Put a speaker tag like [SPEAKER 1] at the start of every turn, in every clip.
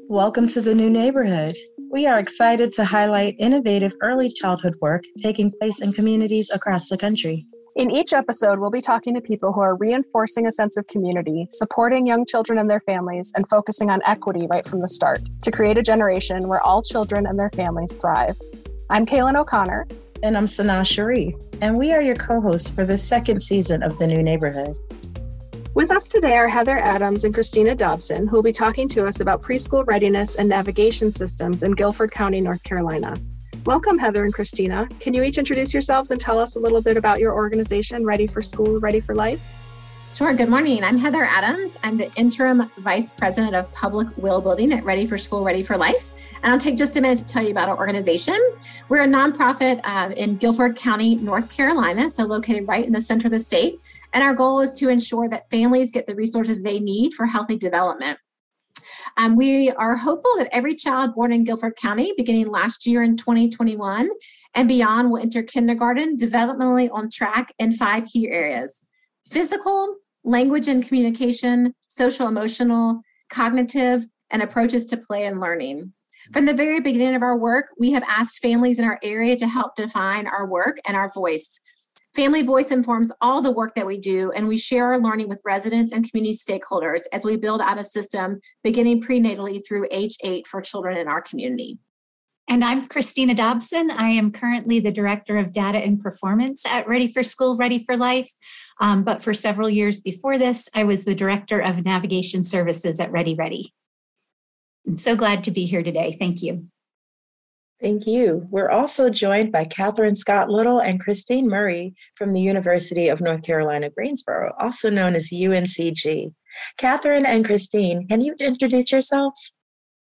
[SPEAKER 1] Welcome to the new neighborhood. We are excited to highlight innovative early childhood work taking place in communities across the country.
[SPEAKER 2] In each episode, we'll be talking to people who are reinforcing a sense of community, supporting young children and their families, and focusing on equity right from the start to create a generation where all children and their families thrive. I'm Kaylin O'Connor.
[SPEAKER 1] And I'm Sanaa Sharif, and we are your co-hosts for the second season of The New Neighborhood.
[SPEAKER 2] With us today are Heather Adams and Christina Dobson, who will be talking to us about preschool readiness and navigation systems in Guilford County, North Carolina. Welcome, Heather and Christina. Can you each introduce yourselves and tell us a little bit about your organization, Ready for School, Ready for Life?
[SPEAKER 3] Sure. Good morning. I'm Heather Adams. I'm the Interim Vice President of Public Will Building at Ready for School, Ready for Life. And I'll take just a minute to tell you about our organization. We're a nonprofit in Guilford County, North Carolina, so located right in the center of the state. And our goal is to ensure that families get the resources they need for healthy development. We are hopeful that every child born in Guilford County, beginning last year in 2021 and beyond, will enter kindergarten developmentally on track in 5 key areas: physical, language and communication, social, emotional, cognitive, and approaches to play and learning. From the very beginning of our work, we have asked families in our area to help define our work and our voice. Family voice informs all the work that we do, and we share our learning with residents and community stakeholders as we build out a system beginning prenatally through age 8 for children in our community.
[SPEAKER 4] And I'm Christina Dobson. I am currently the Director of Data and Performance at Ready for School, Ready for Life. But for several years before this, I was the Director of Navigation Services at Ready Ready. I'm so glad to be here today. Thank you.
[SPEAKER 1] Thank you. We're also joined by Catherine Scott Little and Christine Murray from the University of North Carolina, Greensboro, also known as UNCG. Catherine and Christine, can you introduce yourselves?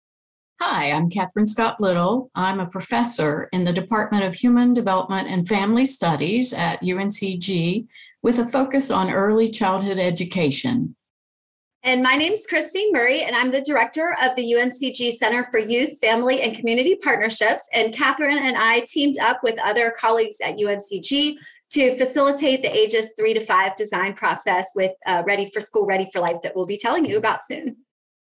[SPEAKER 5] Hi, I'm Catherine Scott Little. I'm a professor in the Department of Human Development and Family Studies at UNCG with a focus on early childhood education.
[SPEAKER 6] And my name is Christine Murray, and I'm the director of the UNCG Center for Youth, Family, and Community Partnerships. And Catherine and I teamed up with other colleagues at UNCG to facilitate the ages 3 to 5 design process with Ready for School, Ready for Life that we'll be telling you about soon.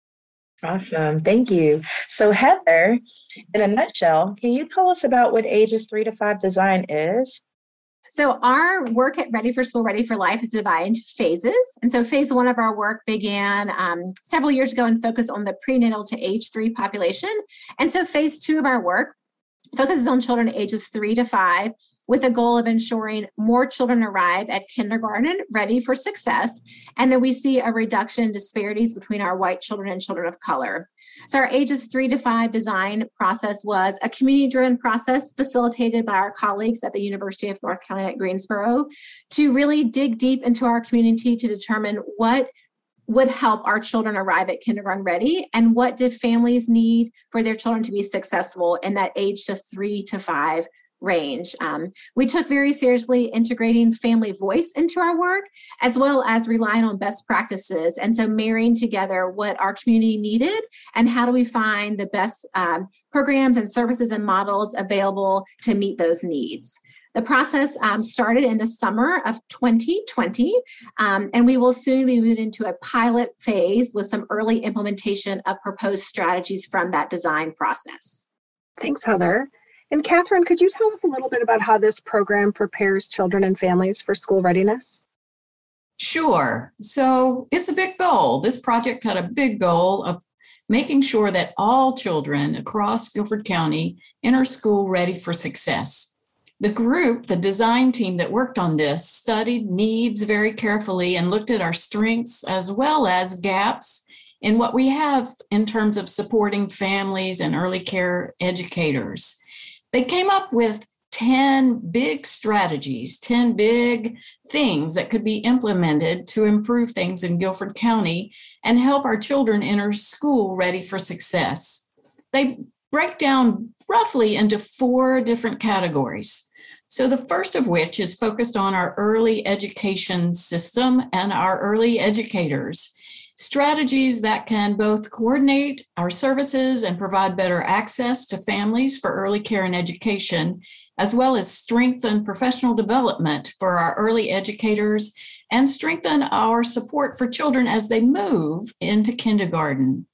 [SPEAKER 1] Awesome. Thank you. So Heather, in a nutshell, can you tell us about what ages 3 to 5 design is?
[SPEAKER 3] So our work at Ready for School, Ready for Life is divided into phases. And so phase 1 of our work began several years ago and focused on the prenatal to age 3 population. And so phase 2 of our work focuses on children ages 3 to 5 with a goal of ensuring more children arrive at kindergarten ready for success. And then we see a reduction in disparities between our white children and children of color. So our ages 3 to 5 design process was a community-driven process facilitated by our colleagues at the University of North Carolina at Greensboro to really dig deep into our community to determine what would help our children arrive at kindergarten ready and what did families need for their children to be successful in that age to 3 to 5 range. We took very seriously integrating family voice into our work, as well as relying on best practices. And so marrying together what our community needed and how do we find the best programs and services and models available to meet those needs. The process started in the summer of 2020, and we will soon be moving into a pilot phase with some early implementation of proposed strategies from that design process.
[SPEAKER 2] Thanks, Heather. And Catherine, could you tell us a little bit about how this program prepares children and families for school readiness?
[SPEAKER 5] Sure. So it's a big goal. This project had a big goal of making sure that all children across Guilford County enter school ready for success. The group, the design team that worked on this, studied needs very carefully and looked at our strengths as well as gaps in what we have in terms of supporting families and early care educators. They came up with 10 big strategies, 10 big things that could be implemented to improve things in Guilford County and help our children enter school ready for success. They break down roughly into 4 different categories. So the first of which is focused on our early education system and our early educators. Strategies that can both coordinate our services and provide better access to families for early care and education, as well as strengthen professional development for our early educators and strengthen our support for children as they move into kindergarten.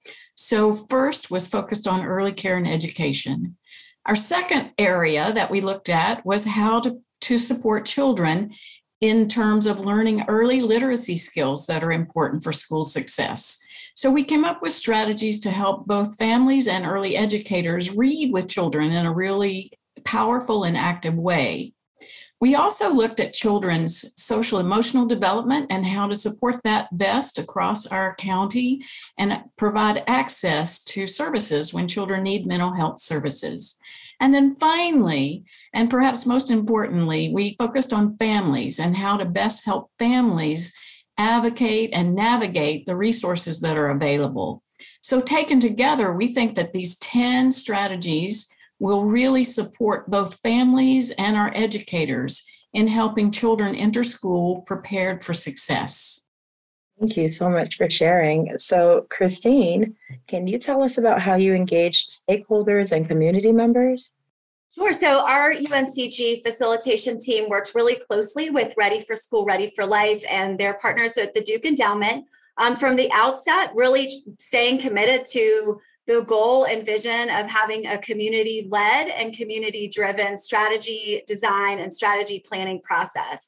[SPEAKER 5] So first was focused on early care and education. Our second area that we looked at was how to support children in terms of learning early literacy skills that are important for school success. So we came up with strategies to help both families and early educators read with children in a really powerful and active way. We also looked at children's social emotional development and how to support that best across our county and provide access to services when children need mental health services. And then finally, and perhaps most importantly, we focused on families and how to best help families advocate and navigate the resources that are available. So taken together, we think that these 10 strategies will really support both families and our educators in helping children enter school prepared for success.
[SPEAKER 1] Thank you so much for sharing. So, Christine, can you tell us about how you engaged stakeholders and community members?
[SPEAKER 6] Sure. So our UNCG facilitation team worked really closely with Ready for School, Ready for Life, and their partners at the Duke Endowment. From the outset, really staying committed to the goal and vision of having a community-led and community-driven strategy design and strategy planning process.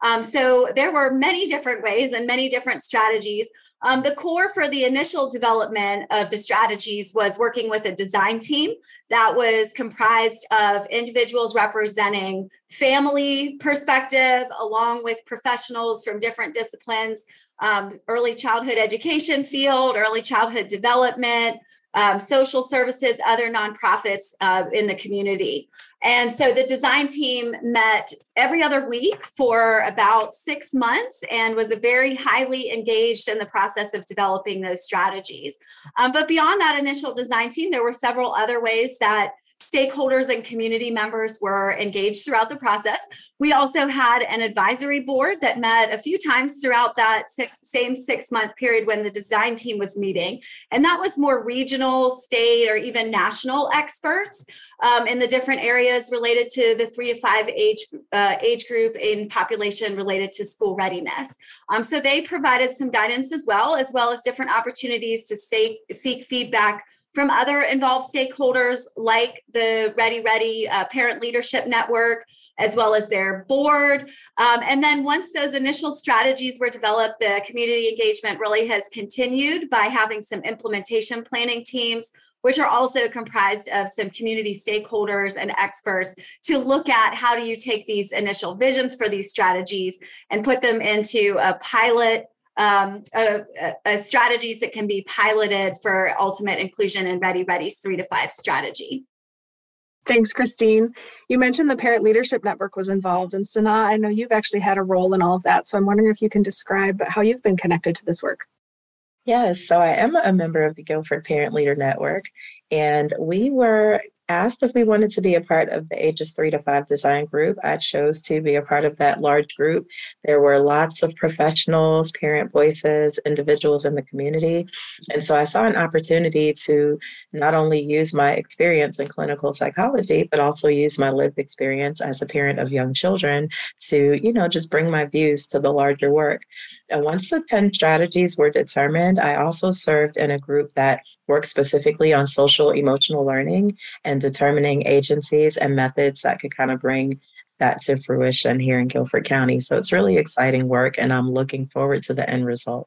[SPEAKER 6] So there were many different ways and many different strategies. The core for the initial development of the strategies was working with a design team that was comprised of individuals representing family perspective, along with professionals from different disciplines, early childhood education field, early childhood development, social services, other nonprofits in the community. And so the design team met every other week for about 6 months and was very highly engaged in the process of developing those strategies. But beyond that initial design team, there were several other ways that stakeholders and community members were engaged throughout the process. We also had an advisory board that met a few times throughout that same 6-month period when the design team was meeting. And that was more regional, state, or even national experts in the different areas related to the 3 to 5 age group in population related to school readiness. So they provided some guidance as well as different opportunities to seek feedback from other involved stakeholders like the Ready Parent Leadership Network, as well as their board. And then once those initial strategies were developed, the community engagement really has continued by having some implementation planning teams, which are also comprised of some community stakeholders and experts to look at how do you take these initial visions for these strategies and put them into a pilot strategies that can be piloted for ultimate inclusion in Ready's 3 to 5 strategy.
[SPEAKER 2] Thanks, Christine. You mentioned the Parent Leadership Network was involved, and Sanaa, I know you've actually had a role in all of that. So I'm wondering if you can describe how you've been connected to this work.
[SPEAKER 1] Yes, so I am a member of the Guilford Parent Leader Network, and we were asked if we wanted to be a part of the ages 3 to 5 design group. I chose to be a part of that large group. There were lots of professionals, parent voices, individuals in the community. And so I saw an opportunity to not only use my experience in clinical psychology, but also use my lived experience as a parent of young children to, just bring my views to the larger work. And once the 10 strategies were determined, I also served in a group that works specifically on social emotional learning and determining agencies and methods that could kind of bring that to fruition here in Guilford County. So it's really exciting work, and I'm looking forward to the end result.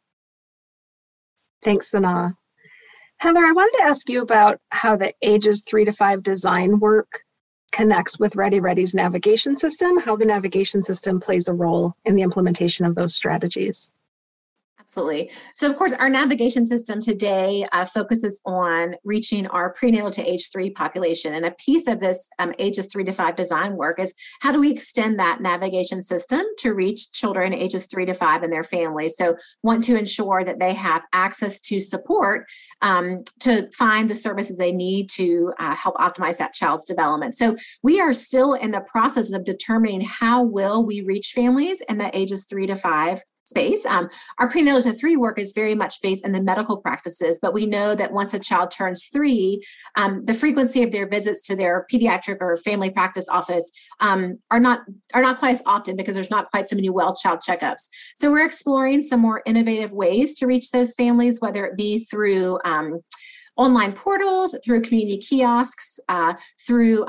[SPEAKER 2] Thanks, Sanaa. Heather, I wanted to ask you about how the ages 3 to 5 design work connects with Ready's navigation system, how the navigation system plays a role in the implementation of those strategies.
[SPEAKER 3] Absolutely. So, of course, our navigation system today focuses on reaching our prenatal to age 3 population. And a piece of this ages 3 to 5 design work is how do we extend that navigation system to reach children ages 3 to 5 and their families? So, want to ensure that they have access to support to find the services they need to help optimize that child's development. So, we are still in the process of determining how will we reach families in the ages 3 to 5 space. Our prenatal to 3 work is very much based in the medical practices, but we know that once a child turns 3, the frequency of their visits to their pediatric or family practice office are not quite as often because there's not quite so many well child checkups. So we're exploring some more innovative ways to reach those families, whether it be through online portals, through community kiosks, through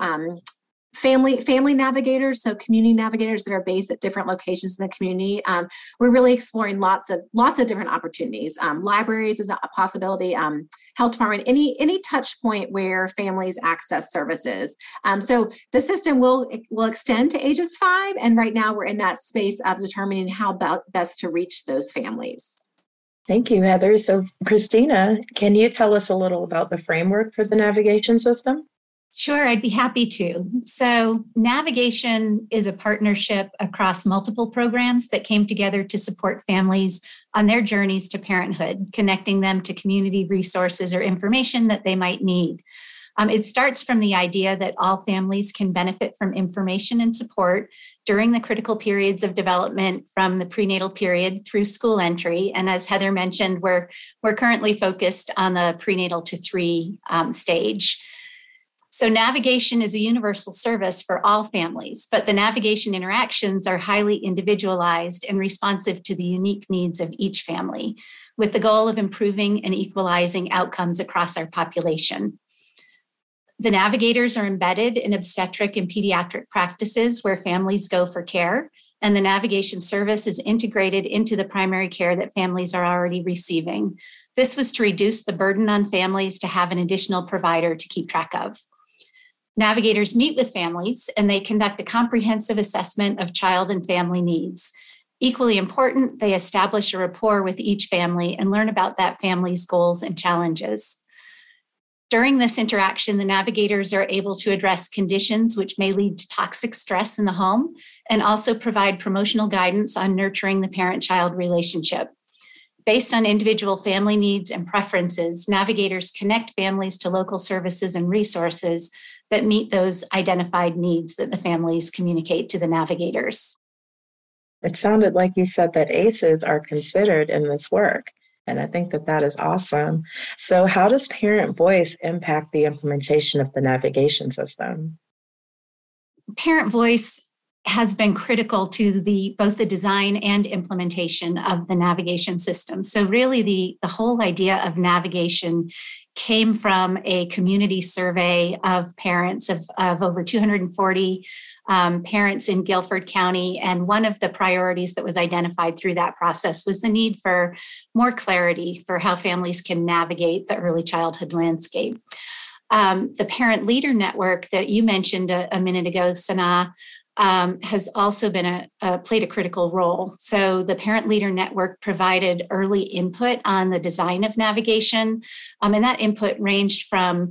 [SPEAKER 3] family navigators, so community navigators that are based at different locations in the community. We're really exploring lots of different opportunities. Libraries is a possibility. Health department, any touch point where families access services. So the system will extend to ages 5, and right now we're in that space of determining how best to reach those families.
[SPEAKER 1] Thank you, Heather. So, Christina, can you tell us a little about the framework for the navigation system?
[SPEAKER 4] Sure, I'd be happy to. So, navigation is a partnership across multiple programs that came together to support families on their journeys to parenthood, connecting them to community resources or information that they might need. It starts from the idea that all families can benefit from information and support during the critical periods of development from the prenatal period through school entry. And as Heather mentioned, we're currently focused on the prenatal to 3 stage. So navigation is a universal service for all families, but the navigation interactions are highly individualized and responsive to the unique needs of each family, with the goal of improving and equalizing outcomes across our population. The navigators are embedded in obstetric and pediatric practices where families go for care, and the navigation service is integrated into the primary care that families are already receiving. This was to reduce the burden on families to have an additional provider to keep track of. Navigators meet with families and they conduct a comprehensive assessment of child and family needs. Equally important, they establish a rapport with each family and learn about that family's goals and challenges. During this interaction, the navigators are able to address conditions which may lead to toxic stress in the home and also provide promotional guidance on nurturing the parent-child relationship. Based on individual family needs and preferences, navigators connect families to local services and resources that meet those identified needs that the families communicate to the navigators.
[SPEAKER 1] It sounded like you said that ACEs are considered in this work, and I think that is awesome. So how does parent voice impact the implementation of the navigation system?
[SPEAKER 4] Parent voice has been critical to both the design and implementation of the navigation system. So really the whole idea of navigation came from a community survey of parents of over 240 parents in Guilford County. And one of the priorities that was identified through that process was the need for more clarity for how families can navigate the early childhood landscape. The Parent Leader Network that you mentioned a minute ago, Sana, has also been played a critical role. So the Parent Leader Network provided early input on the design of navigation, and that input ranged from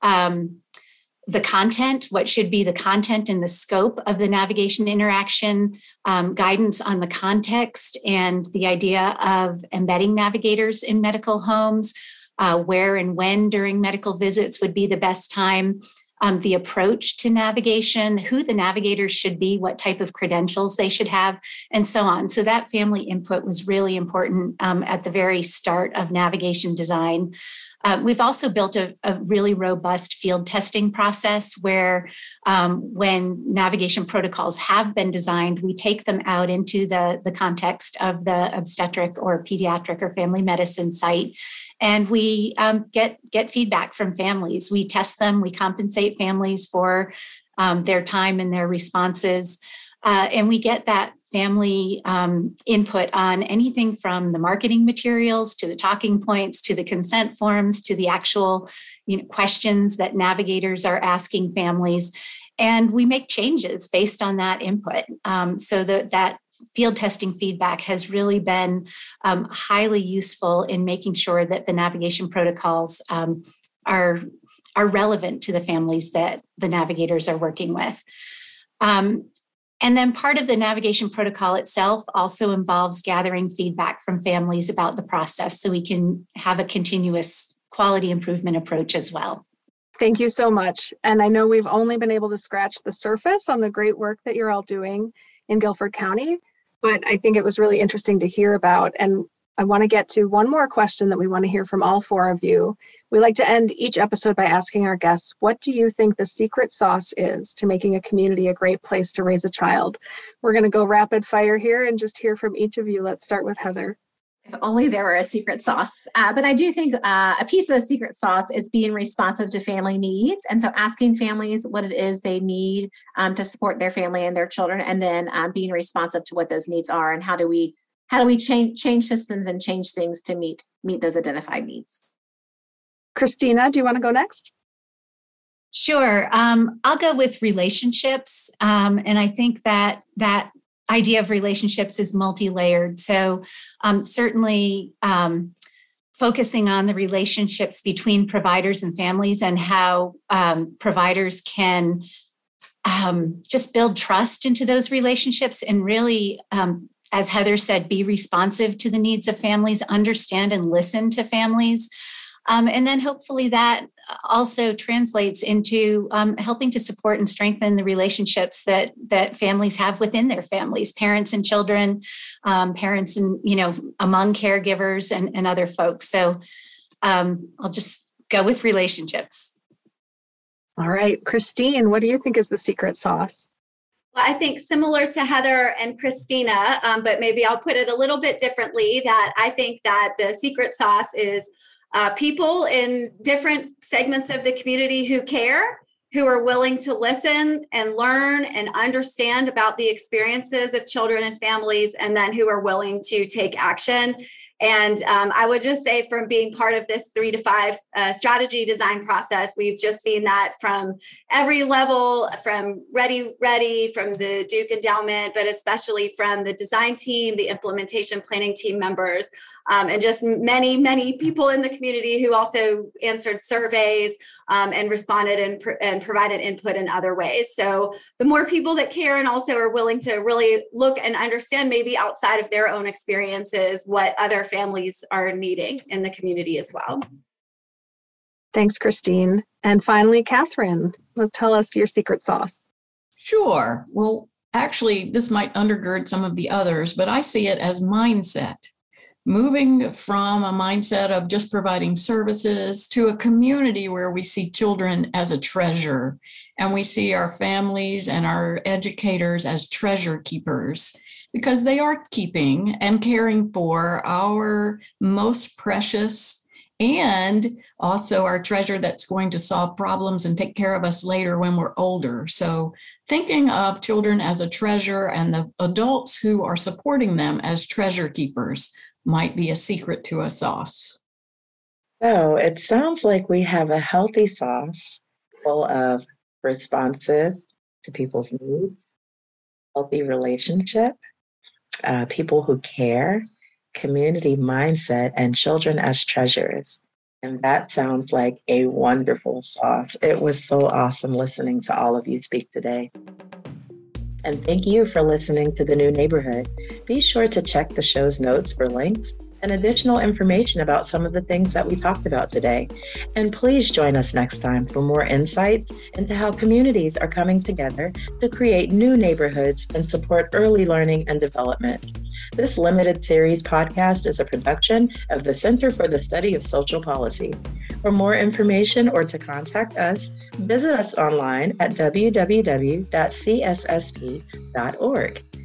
[SPEAKER 4] the content, what should be the content and the scope of the navigation interaction, guidance on the context and the idea of embedding navigators in medical homes, where and when during medical visits would be the best time, the approach to navigation, who the navigators should be, what type of credentials they should have, and so on. So that family input was really important at the very start of navigation design. We've also built a really robust field testing process where when navigation protocols have been designed, we take them out into the context of the obstetric or pediatric or family medicine site. And we get feedback from families. We test them, we compensate families for their time and their responses. And we get that family input on anything from the marketing materials to the talking points to the consent forms to the actual questions that navigators are asking families. And we make changes based on that input so that field testing feedback has really been highly useful in making sure that the navigation protocols are relevant to the families that the navigators are working with. And then part of the navigation protocol itself also involves gathering feedback from families about the process so we can have a continuous quality improvement approach as well.
[SPEAKER 2] Thank you so much. And I know we've only been able to scratch the surface on the great work that you're all doing in Guilford County, but I think it was really interesting to hear about. And I want to get to one more question that we want to hear from all 4 of you. We like to end each episode by asking our guests, what do you think the secret sauce is to making a community a great place to raise a child? We're going to go rapid fire here and just hear from each of you. Let's start with Heather.
[SPEAKER 3] If only there were a secret sauce. But I do think a piece of the secret sauce is being responsive to family needs. And so asking families what it is they need to support their family and their children, and then being responsive to what those needs are, and how do we change systems and change things to meet those identified needs.
[SPEAKER 2] Christina, do you want to go next?
[SPEAKER 4] Sure. I'll go with relationships. And I think that idea of relationships is multi-layered. So certainly focusing on the relationships between providers and families, and how providers can just build trust into those relationships, and really, as Heather said, be responsive to the needs of families, understand and listen to families. And then hopefully that also translates into helping to support and strengthen the relationships that families have within their families, parents and children, parents and, among caregivers and other folks. So I'll just go with relationships.
[SPEAKER 2] All right, Christine, what do you think is the secret sauce?
[SPEAKER 6] Well, I think similar to Heather and Christina, but maybe I'll put it a little bit differently, that I think that the secret sauce is people in different segments of the community who care, who are willing to listen and learn and understand about the experiences of children and families, and then who are willing to take action. And I would just say, from being part of this 3 to 5 strategy design process, we've just seen that from every level, from Ready, from the Duke Endowment, but especially from the design team, the implementation planning team members, and just many, many people in the community who also answered surveys and responded and provided input in other ways. So the more people that care and also are willing to really look and understand, maybe outside of their own experiences, what other families are needing in the community as well.
[SPEAKER 2] Thanks, Christine. And finally, Catherine, tell us your secret sauce.
[SPEAKER 5] Sure. Well, actually, this might undergird some of the others, but I see it as mindset. Moving from a mindset of just providing services to a community where we see children as a treasure, and we see our families and our educators as treasure keepers, because they are keeping and caring for our most precious and also our treasure that's going to solve problems and take care of us later when we're older. So thinking of children as a treasure and the adults who are supporting them as treasure keepers might be a secret to a sauce.
[SPEAKER 1] So it sounds like we have a healthy sauce full of responsive to people's needs, healthy relationship, people who care, community mindset, and children as treasures. And that sounds like a wonderful sauce. It was so awesome listening to all of you speak today. And thank you for listening to The New Neighborhood. Be sure to check the show's notes for links and additional information about some of the things that we talked about today. And please join us next time for more insights into how communities are coming together to create new neighborhoods and support early learning and development. This limited series podcast is a production of the Center for the Study of Social Policy. For more information or to contact us, visit us online at www.cssp.org.